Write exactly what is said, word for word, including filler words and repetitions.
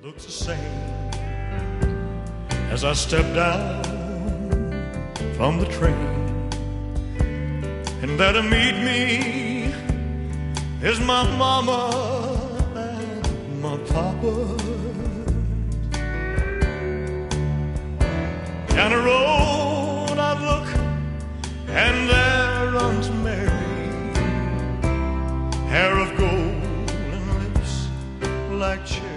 looks the same as I step down from the train, and there to meet me is my mama and my papa. Down the road I look, and there runs Mary, hair of gold and lips like cherry.